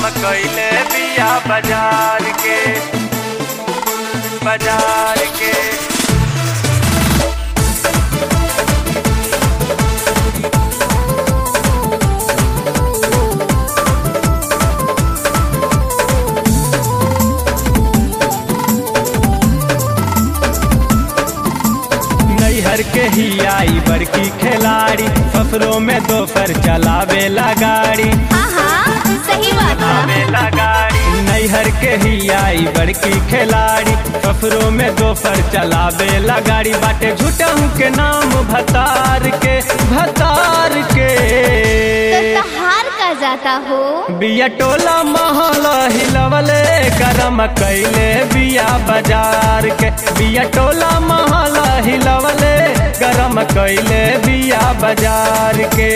गरम कइले बिया बाजार के बाजार के। नैहर के ही आई बड़की खिलाड़ी, ससुरों में दोपहर चलावेला गाड़ी। सही बात चलावेला गाड़ी। नैहर के ही आई बड़की खिलाड़ी, ससुरों में दोपहर चलावेला गाड़ी। बाटे झूठहू के नाम भतार के भतार के। तो तहार का जाता हो बिया टोला महला हिलवले गरम कइले बिया बाजार के। बिया टोला महला हिलवले गरम कइले बिया बाजार के।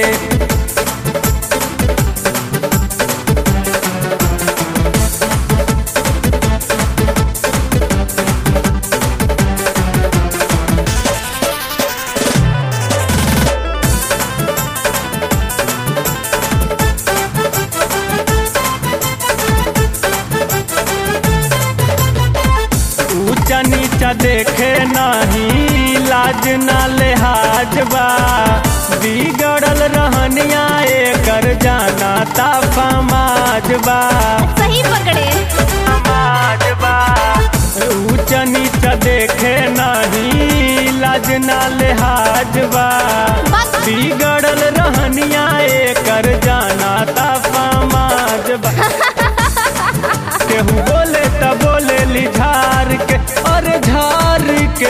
ऊंचा नीचा देखे नहीं, लाज ना लिहाज बा। बिगड़ल रहनिया एकर जाना ता समाज बा। सही पकड़े समाज बा। ऊंचा नीचा देखे नहीं, लाज ना लिहाज बा। बिगड़ल रहनिया एकर जाना ता समाज बा। केहू बोले त बोले ली झार के और झार के।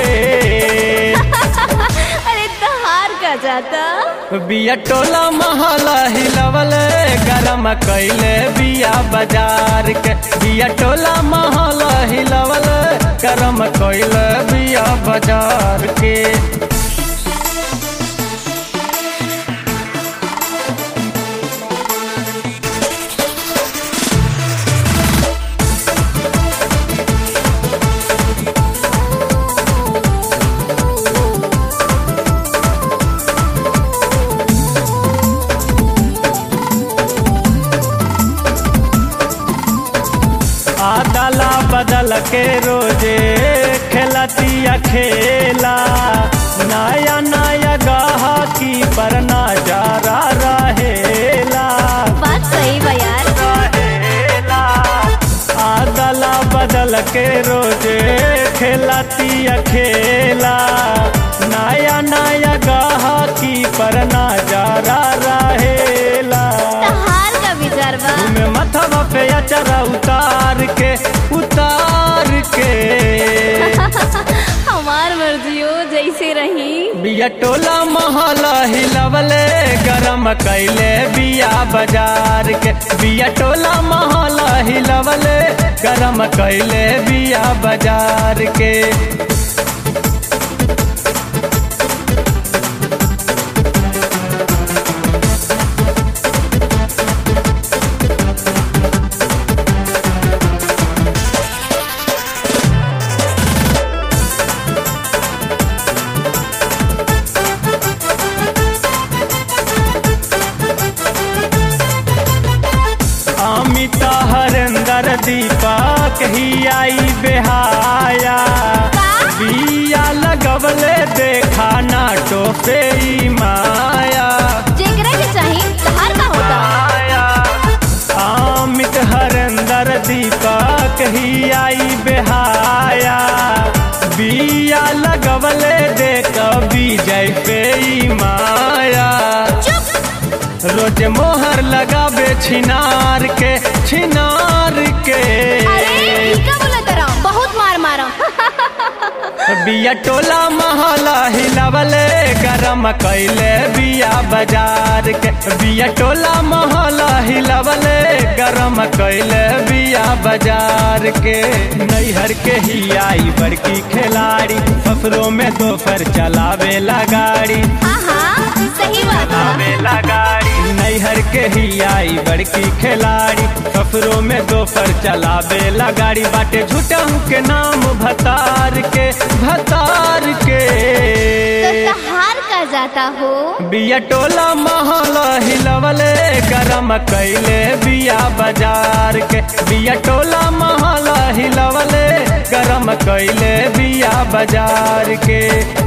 अरे तहार का जाता बिया टोला महला हिलवले गरम कइले बिया बाजार के। बिया टोला महला हिलवले गरम कइले बिया बाजार के। आदला बदल के रोजे खेलतिया खेला। नया नया गाहकी पर नजारा रहेला। बात सही बा यार। रहेला। आदला बदल के रोजे खेलतिया खेला। नया नया गाहकी पर नजारा रहेला। तहार का विचार बा में मथवा पे अचरा उतार के उतार के। हमार मर्जियो जैसे रही। बिया टोला महला हिलवले गरम कइले बिया बाजार के। बिया टोला महला हिलवले गरम कइले बिया बाजार के। अमिता हरेंद्र दीपक ही आई बेहाया। बिया लगवले देखा नाटो पे ही माया। जेकरा के चाही तहार का होता। अमित हरेंद्र दीपक ही आई बेहाया। बिया लगवले देख विजय पे ही माया। रोज मोहर लगावे छिनार के छिनार के। अरे का बोला तेरा बहुत मार मारा। बिया टोला महला हिलवले गरम कइले बिया बाजार के। बिया टोला महला हिलवले गरम कइले बिया बाजार के। नैहर के ही आई बड़की खिलाड़ी, ससुरों में दोपहर चलावेला गाड़ी। सही बात चलावेला गाड़ी। नैहर के ही आई बड़की खिलाड़ी, ससुरों में दोपहर चलावेला गाड़ी। बाटे झूठहू के नाम भतार के भतार के। तो तहार का जाता हो? बिया टोला महल हिलवले गरम कैले बिया बाजार के। बिया टोला महल हिलवले गरम कैले बिया बाजार के।